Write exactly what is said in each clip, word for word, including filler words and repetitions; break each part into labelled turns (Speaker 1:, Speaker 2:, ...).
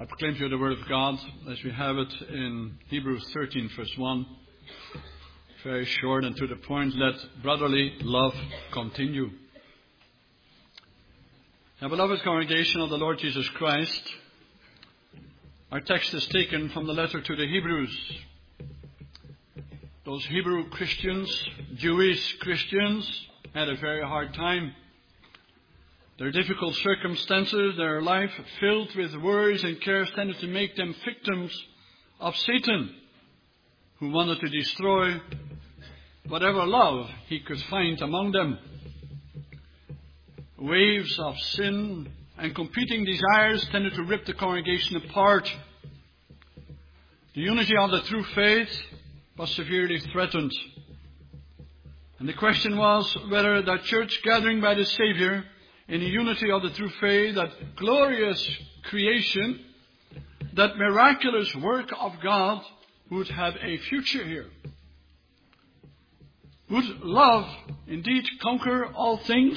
Speaker 1: I proclaim to you the word of God as we have it in Hebrews thirteen, verse one. Very short and to the point. Let brotherly love continue. Now, beloved congregation of the Lord Jesus Christ, our text is taken from the letter to the Hebrews. Those Hebrew Christians, Jewish Christians, had a very hard time. Their difficult circumstances, their life filled with worries and cares, tended to make them victims of Satan, who wanted to destroy whatever love he could find among them. Waves of sin and competing desires tended to rip the congregation apart. The unity of the true faith was severely threatened. And the question was whether that church gathering by the Savior in the unity of the true faith, that glorious creation, that miraculous work of God, would have a future here. Would love indeed conquer all things?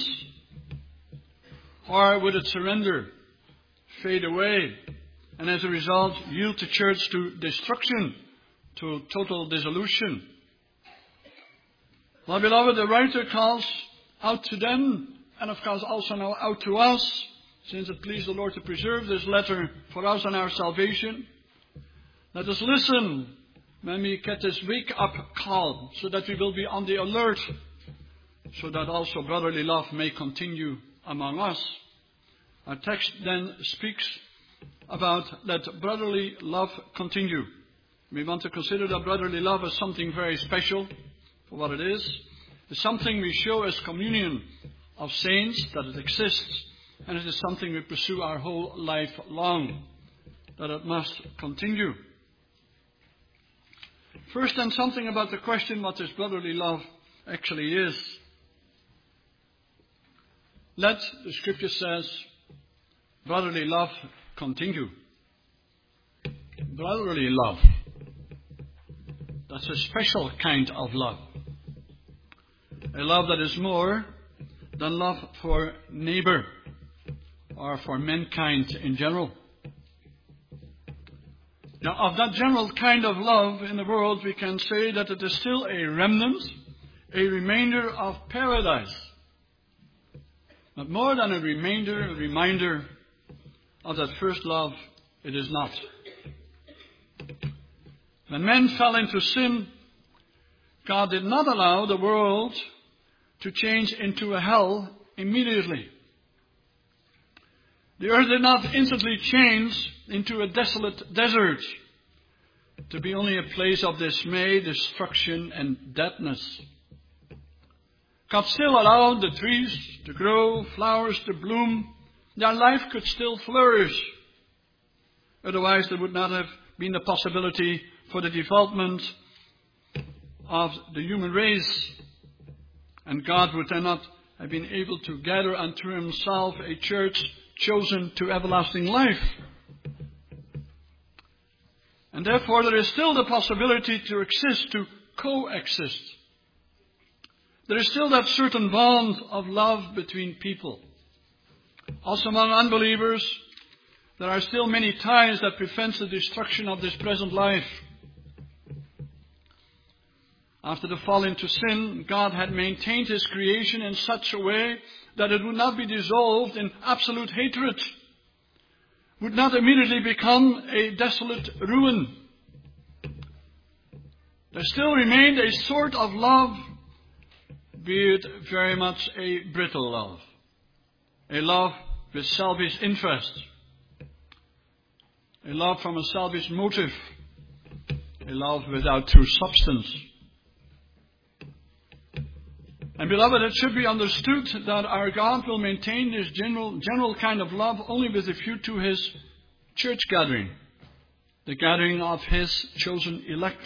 Speaker 1: Or would it surrender, fade away, and as a result yield the church to destruction, to total dissolution? Well, beloved, the writer calls out to them, and of course also now out to us, since it pleased the Lord to preserve this letter for us and our salvation. Let us listen when we get this wake-up call, so that we will be on the alert, so that also brotherly love may continue among us. Our text then speaks about let brotherly love continue. We want to consider that brotherly love as something very special for what it is. It's something we show as communion of saints, that it exists, and it is something we pursue our whole life long, that it must continue. First, then, something about the question what this brotherly love actually is. Let, the scripture says, brotherly love continue. Brotherly love. That's a special kind of love. A love that is more than love for neighbor or for mankind in general. Now, of that general kind of love in the world, we can say that it is still a remnant, a remainder of paradise. But more than a remainder, a reminder of that first love, it is not. When men fell into sin, God did not allow the world to change into a hell immediately. The earth did not instantly change into a desolate desert, to be only a place of dismay, destruction, and deadness. God still allowed the trees to grow, flowers to bloom. Their life could still flourish. Otherwise, there would not have been the possibility for the development of the human race. And God would then not have been able to gather unto himself a church chosen to everlasting life. And therefore there is still the possibility to exist, to coexist. There is still that certain bond of love between people. Also among unbelievers, there are still many ties that prevent the destruction of this present life. After the fall into sin, God had maintained his creation in such a way that it would not be dissolved in absolute hatred, would not immediately become a desolate ruin. There still remained a sort of love, be it very much a brittle love, a love with selfish interest, a love from a selfish motive, a love without true substance. And beloved, it should be understood that our God will maintain this general, general kind of love only with a view to his church gathering, the gathering of his chosen elect.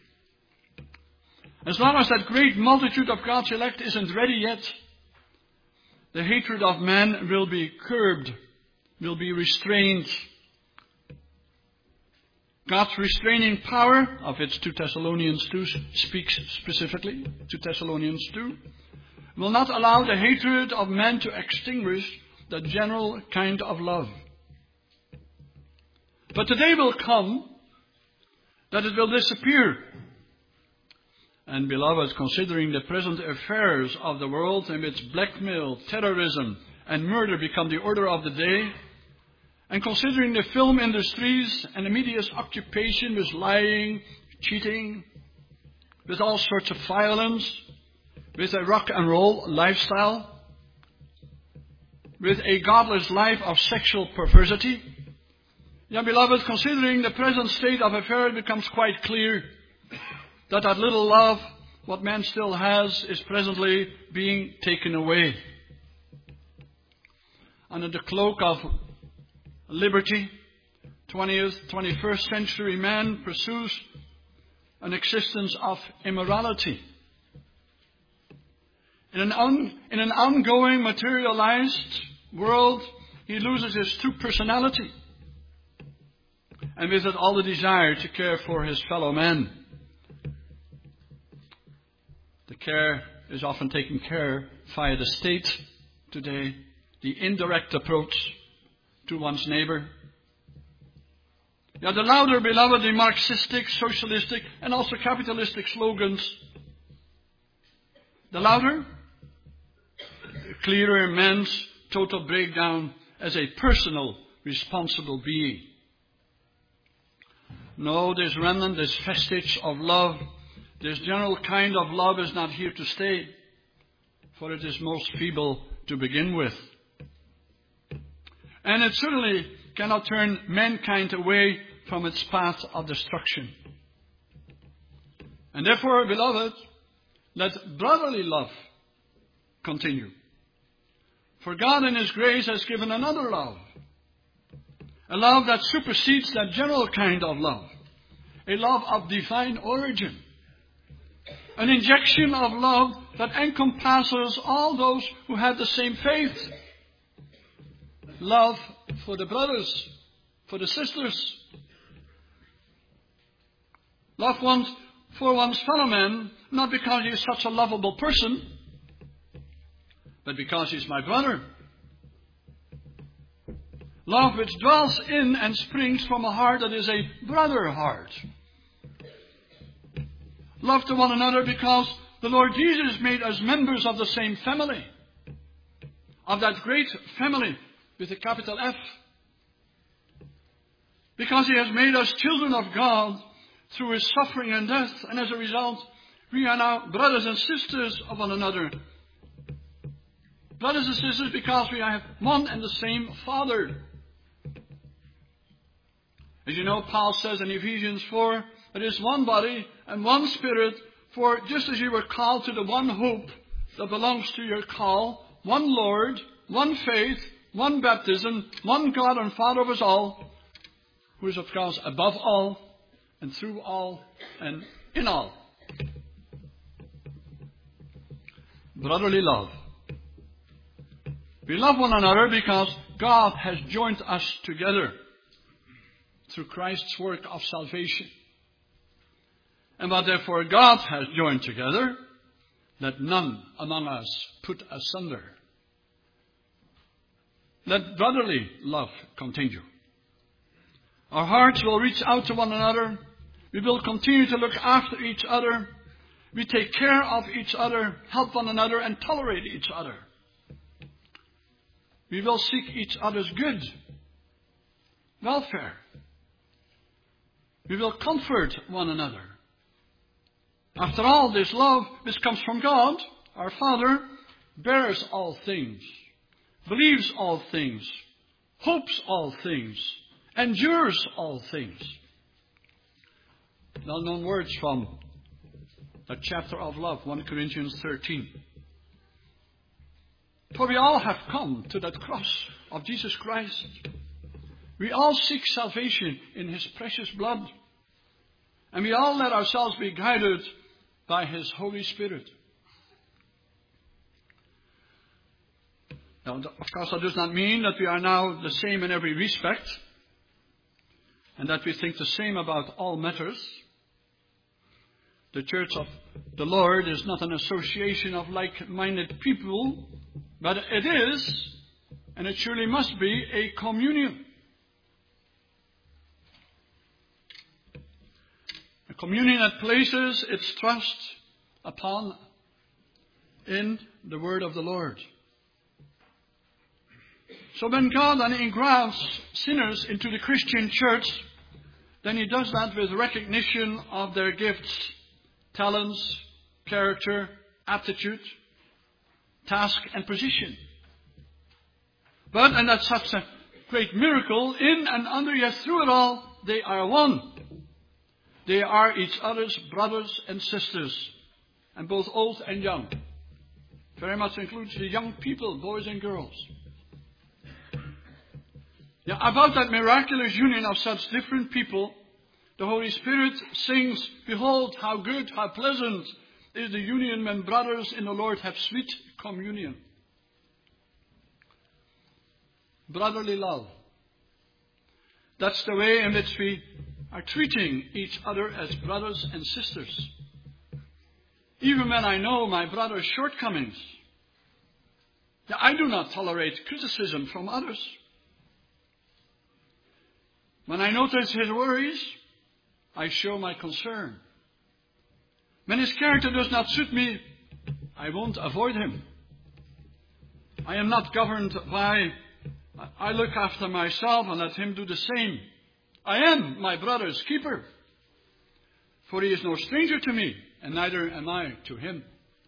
Speaker 1: As long as that great multitude of God's elect isn't ready yet, the hatred of man will be curbed, will be restrained. God's restraining power, of which two Thessalonians two speaks specifically, two Thessalonians two, will not allow the hatred of men to extinguish the general kind of love. But the day will come that it will disappear. And beloved, considering the present affairs of the world in which blackmail, terrorism, and murder become the order of the day, and considering the film industries and the media's occupation with lying, cheating, with all sorts of violence, with a rock and roll lifestyle, with a godless life of sexual perversity, yeah, beloved, considering the present state of affairs, it becomes quite clear that that little love, what man still has, is presently being taken away. Under the cloak of liberty, twentieth, twenty-first century man pursues an existence of immorality. In an, un, in an ongoing materialized world, he loses his true personality. And with it all the desire to care for his fellow man. The care is often taken care via the state today, the indirect approach to one's neighbor. Yeah, the louder, beloved, the Marxistic, socialistic, and also capitalistic slogans, the louder, the clearer man's total breakdown as a personal, responsible being. No, this remnant, this vestige of love, this general kind of love is not here to stay, for it is most feeble to begin with. And it certainly cannot turn mankind away from its path of destruction. And therefore, beloved, let brotherly love continue. For God in His grace has given another love. A love that supersedes that general kind of love. A love of divine origin. An injection of love that encompasses all those who have the same faith. Love for the brothers, for the sisters. Love one's, for one's fellow man, not because he is such a lovable person, but because he's my brother. Love which dwells in and springs from a heart that is a brother heart. Love to one another because the Lord Jesus made us members of the same family. Of that great family with a capital F. Because He has made us children of God through His suffering and death. And as a result, we are now brothers and sisters of one another. Brothers and sisters because we have one and the same Father. As you know, Paul says in Ephesians four, there is one body and one Spirit, for just as you were called to the one hope that belongs to your call, one Lord, one faith, one baptism, one God and Father of us all, who is of course above all, and through all, and in all. Brotherly love. We love one another because God has joined us together through Christ's work of salvation. And what therefore God has joined together, let none among us put asunder. Let brotherly love continue. Our hearts will reach out to one another. We will continue to look after each other. We take care of each other, help one another, and tolerate each other. We will seek each other's good, welfare. We will comfort one another. After all, this love, which comes from God, our Father, bears all things, believes all things, hopes all things, endures all things. Well-known words from that chapter of love, First Corinthians thirteen. For we all have come to that cross of Jesus Christ. We all seek salvation in His precious blood. And we all let ourselves be guided by His Holy Spirit. Now, of course, that does not mean that we are now the same in every respect. And that we think the same about all matters. The Church of the Lord is not an association of like-minded people, but it is, and it surely must be, a communion. Communion that places its trust upon in the word of the Lord. So when God then engrafts sinners into the Christian church, then he does that with recognition of their gifts, talents, character, aptitude, task and position. But, and that's such a great miracle, in and under, yet through it all, they are one. They are each other's brothers and sisters, and both old and young. Very much includes the young people, boys and girls. Yeah, about that miraculous union of such different people, the Holy Spirit sings, "Behold, how good, how pleasant is the union when brothers in the Lord have sweet communion." Brotherly love. That's the way in which we are treating each other as brothers and sisters. Even when I know my brother's shortcomings, I do not tolerate criticism from others. When I notice his worries, I show my concern. When his character does not suit me, I won't avoid him. I am not governed by, I look after myself and let him do the same. I am my brother's keeper, for he is no stranger to me, and neither am I to him.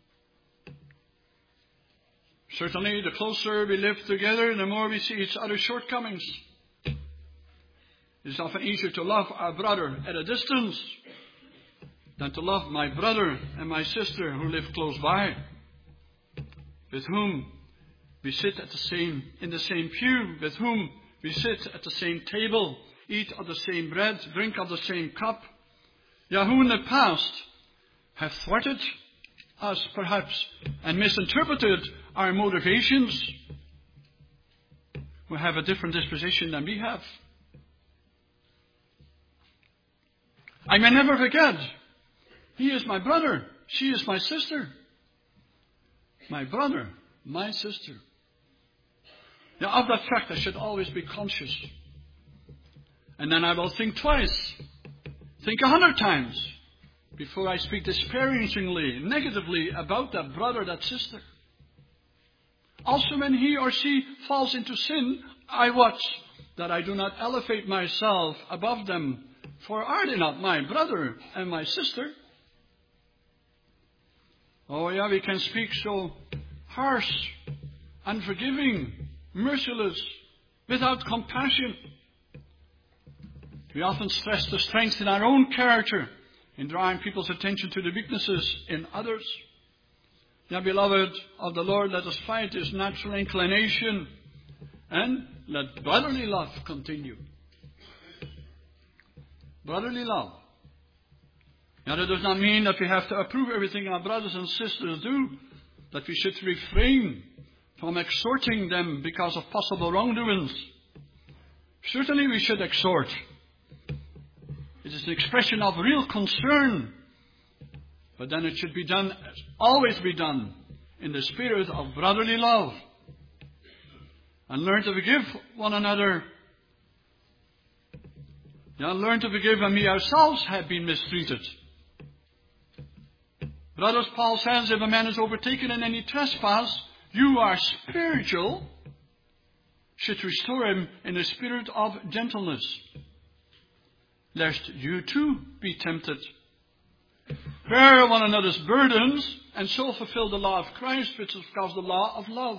Speaker 1: Certainly, the closer we live together, the more we see each other's shortcomings. It is often easier to love our brother at a distance than to love my brother and my sister who live close by, with whom we sit at the same, in the same pew, with whom we sit at the same table, eat of the same bread, drink of the same cup. Yeah, who in the past have thwarted us perhaps and misinterpreted our motivations, who have a different disposition than we have. I may never forget, he is my brother, she is my sister. My brother, my sister. Now, of that fact, I should always be conscious. And then I will think twice, think a hundred times, before I speak disparagingly, negatively about that brother, that sister. Also, when he or she falls into sin, I watch that I do not elevate myself above them. For are they not my brother and my sister? Oh yeah, we can speak so harsh, unforgiving, merciless, without compassion. We often stress the strength in our own character in drawing people's attention to the weaknesses in others. Yeah, beloved of the Lord, let us fight this natural inclination and let brotherly love continue. Brotherly love. Now, that does not mean that we have to approve everything our brothers and sisters do, that we should refrain from exhorting them because of possible wrongdoings. Certainly we should exhort. It is an expression of real concern, but then it should be done, always be done, in the spirit of brotherly love. And learn to forgive one another. Yeah, learn to forgive when we ourselves have been mistreated. Brothers, Paul says, if a man is overtaken in any trespass, you are spiritual, should restore him in a spirit of gentleness, lest you too be tempted. Bear one another's burdens, and so fulfill the law of Christ, which is called the law of love.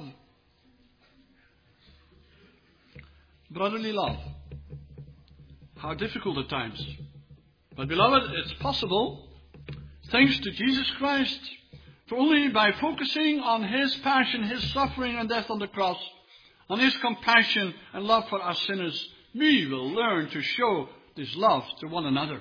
Speaker 1: Brotherly love. How difficult at times. But beloved, it's possible, thanks to Jesus Christ. For only by focusing on His passion, His suffering and death on the cross, on His compassion and love for us sinners, we will learn to show this love to one another.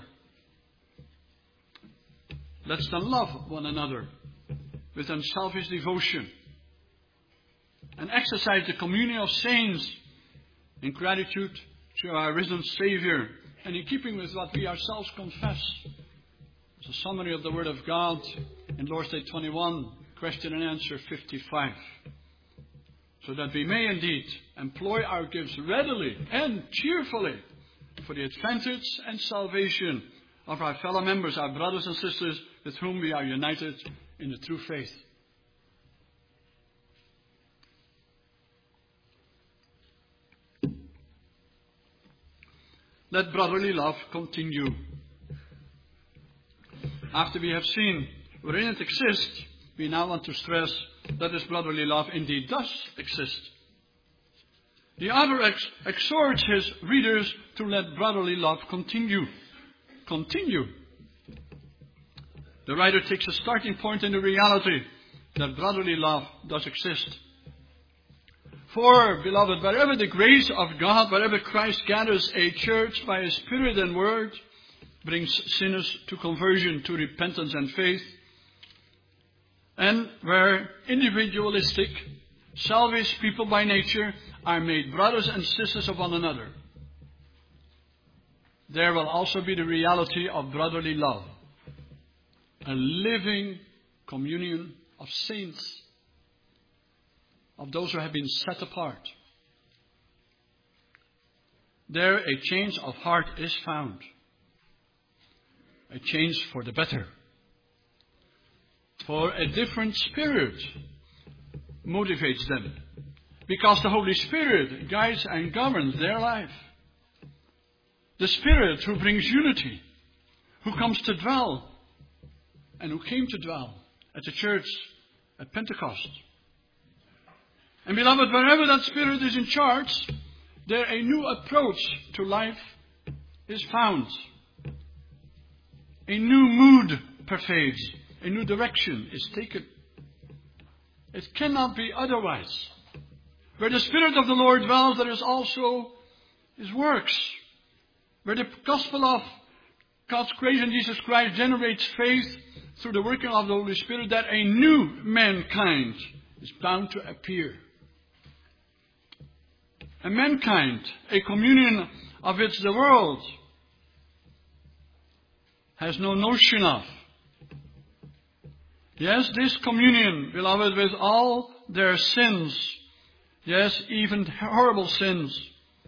Speaker 1: Let's then love one another with unselfish devotion and exercise the communion of saints in gratitude to our risen Savior and in keeping with what we ourselves confess. It's a summary of the Word of God in Lord's Day twenty-one, question and answer fifty-five. So that we may indeed employ our gifts readily and cheerfully for the advantage and salvation of our fellow members, our brothers and sisters with whom we are united in the true faith. Let brotherly love continue. After we have seen wherein it exists, we now want to stress that this brotherly love indeed does exist. The author ex- exhorts his readers to let brotherly love continue. Continue. The writer takes a starting point in the reality that brotherly love does exist. For, beloved, wherever the grace of God, wherever Christ gathers a church by His Spirit and Word, brings sinners to conversion, to repentance and faith, and where individualistic, selfish people by nature are made brothers and sisters of one another, there will also be the reality of brotherly love, a living communion of saints, of those who have been set apart. There a change of heart is found, a change for the better. For a different spirit motivates them, because the Holy Spirit guides and governs their life. The Spirit who brings unity, who comes to dwell, and who came to dwell at the church at Pentecost. And beloved, wherever that Spirit is in charge, there a new approach to life is found. A new mood pervades. A new direction is taken. It cannot be otherwise. Where the Spirit of the Lord dwells, there is also His works. Where the gospel of God's grace in Jesus Christ generates faith through the working of the Holy Spirit, that a new mankind is bound to appear. A mankind, a communion of which the world has no notion of. Yes, this communion, beloved, with all their sins, yes, even horrible sins,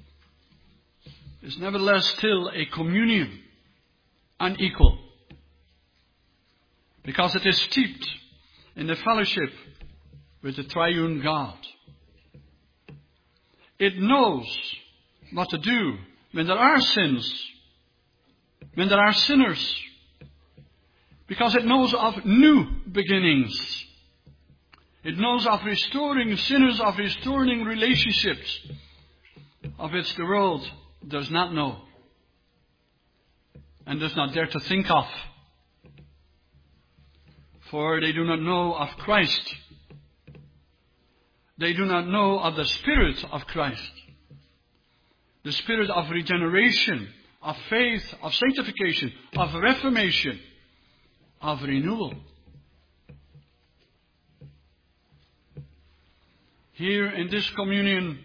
Speaker 1: is nevertheless still a communion, unequal, because it is steeped in the fellowship with the triune God. It knows what to do when there are sins, when there are sinners, because it knows of new beginnings. It knows of restoring sinners, of restoring relationships, of which the world does not know and does not dare to think of. For they do not know of Christ. They do not know of the Spirit of Christ. The Spirit of regeneration, of faith, of sanctification, of reformation, of renewal. Here in this communion,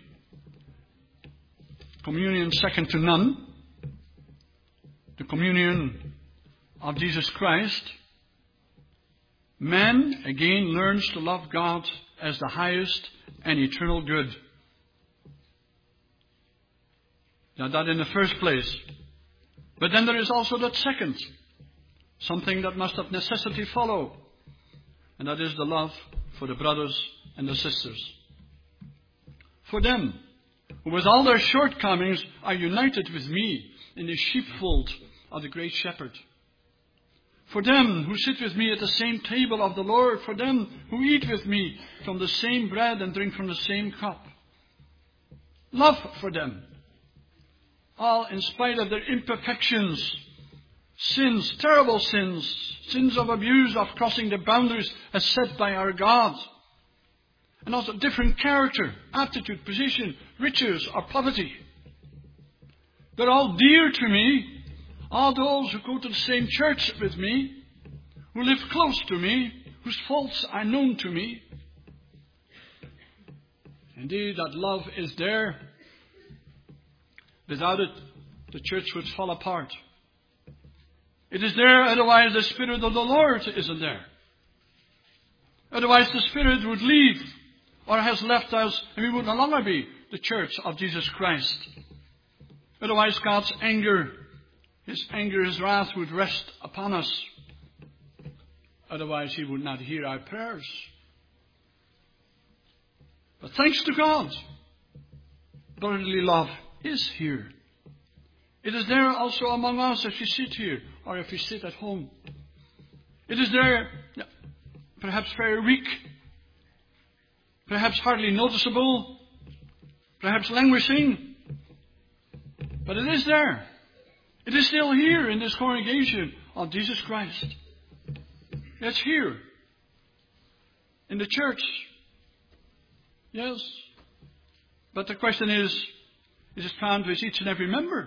Speaker 1: communion second to none, the communion of Jesus Christ, man again learns to love God as the highest and eternal good. Now that in the first place. But then there is also that second, something that must of necessity follow, and that is the love for the brothers and the sisters. For them, who with all their shortcomings are united with me in the sheepfold of the great shepherd. For them who sit with me at the same table of the Lord. For them who eat with me from the same bread and drink from the same cup. Love for them. All in spite of their imperfections, sins, terrible sins, sins of abuse, of crossing the boundaries as set by our God. And also different character, aptitude, position, riches or poverty. They're all dear to me. All those who go to the same church with me, who live close to me, whose faults are known to me. Indeed, that love is there. Without it, the church would fall apart. It is there, otherwise the Spirit of the Lord isn't there. Otherwise the Spirit would leave, or has left us, and we would no longer be the church of Jesus Christ. Otherwise God's anger His anger, His wrath would rest upon us. Otherwise He would not hear our prayers. But thanks to God, brotherly love is here. It is there also among us if you sit here or if you sit at home. It is there, perhaps very weak, perhaps hardly noticeable, perhaps languishing, but it is there. It is still here in this congregation of Jesus Christ. It's here in the church. Yes. But the question is, is it found with each and every member?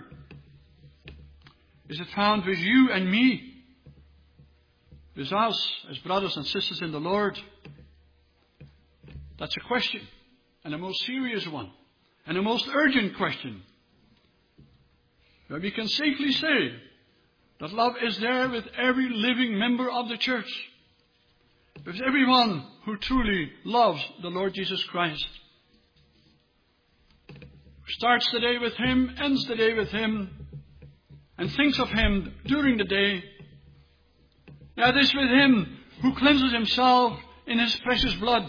Speaker 1: Is it found with you and me? With us as brothers and sisters in the Lord? That's a question. And a most serious one. And a most urgent question. Where we can safely say that love is there with every living member of the church. With everyone who truly loves the Lord Jesus Christ. Starts the day with Him, ends the day with Him, and thinks of Him during the day. That is with Him who cleanses Himself in His precious blood.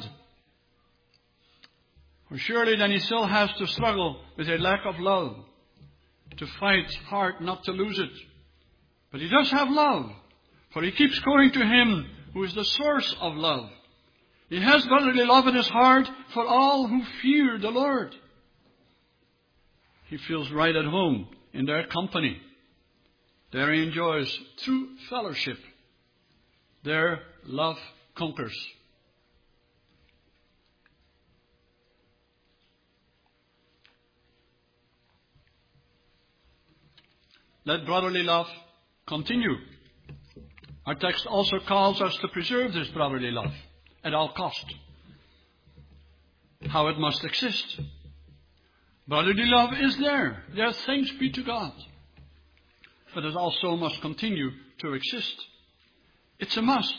Speaker 1: For surely then he still has to struggle with a lack of love, to fight hard not to lose it. But he does have love, for he keeps going to Him who is the source of love. He has brotherly love in his heart for all who fear the Lord. He feels right at home in their company. There he enjoys true fellowship. There love conquers. Let brotherly love continue. Our text also calls us to preserve this brotherly love at all cost. How it must exist. Brotherly love is there. Yes, thanks be to God. But it also must continue to exist. It's a must.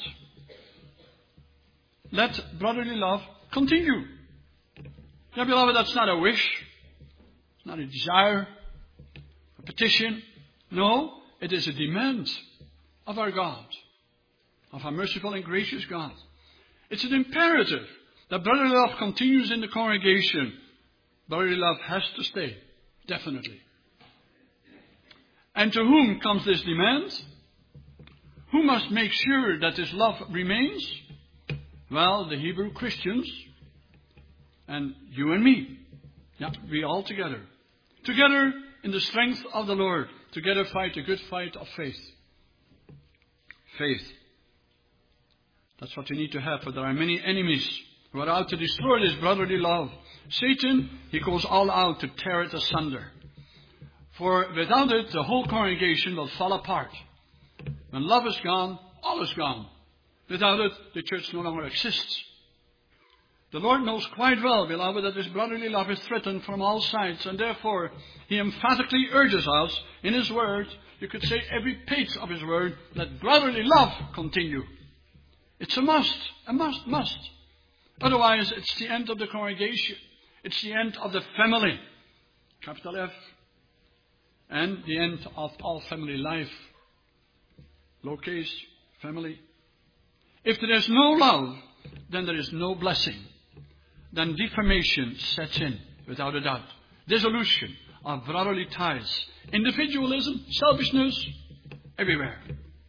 Speaker 1: Let brotherly love continue. Now, beloved, that's not a wish. It's not a desire, a petition. No, it is a demand of our God, of our merciful and gracious God. It's an imperative that brotherly love continues in the congregation. Brotherly love has to stay, definitely. And to whom comes this demand? Who must make sure that this love remains? Well, the Hebrew Christians and you and me. Yeah, we all together. Together in the strength of the Lord. Together fight a good fight of faith. Faith. That's what we need to have, for there are many enemies who are out to destroy this brotherly love. Satan, he goes all out to tear it asunder. For without it, the whole congregation will fall apart. When love is gone, all is gone. Without it, the church no longer exists. The Lord knows quite well, beloved, that this brotherly love is threatened from all sides, and therefore He emphatically urges us in His Word, you could say every page of His Word, let brotherly love continue. It's a must, a must, must. Otherwise, it's the end of the congregation. It's the end of the family, capital F, and the end of all family life, lowercase, family. If there is no love, then there is no blessing. Then deformation sets in, without a doubt. Dissolution of brotherly ties. Individualism, selfishness, everywhere.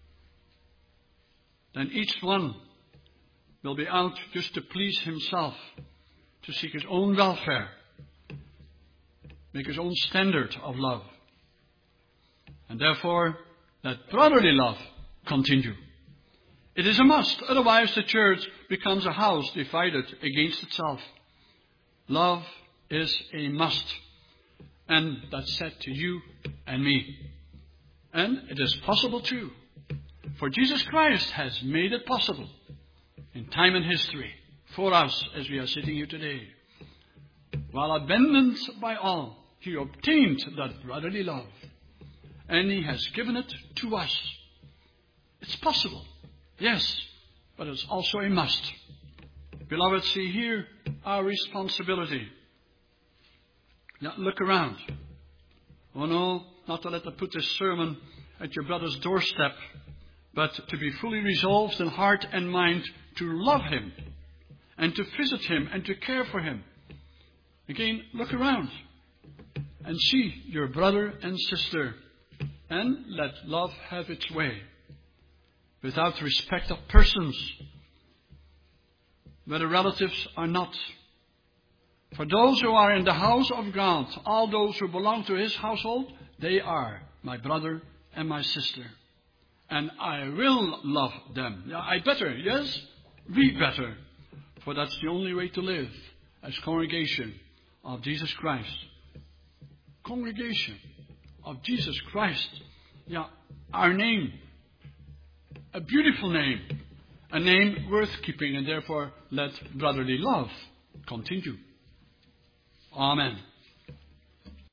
Speaker 1: Then each one will be out just to please himself, to seek his own welfare, make his own standard of love. And therefore, let brotherly love continue. It is a must, otherwise the church becomes a house divided against itself. Love is a must. And that's said to you and me. And it is possible too. For Jesus Christ has made it possible in time and history for us as we are sitting here today. While abandoned by all, He obtained that brotherly love. And He has given it to us. It's possible. Yes, but it's also a must. Beloved, see here our responsibility. Now look around. Oh no, not to let us put this sermon at your brother's doorstep, but to be fully resolved in heart and mind to love him and to visit him and to care for him. Again, look around and see your brother and sister and let love have its way without respect of persons, whether relatives or not. For those who are in the house of God, all those who belong to his household, they are my brother and my sister. And I will love them. Yeah, I better, yes? We better. For that's the only way to live as congregation of Jesus Christ. Congregation of Jesus Christ. Yeah, our name. A beautiful name. A name worth keeping, and therefore let brotherly love continue. Amen.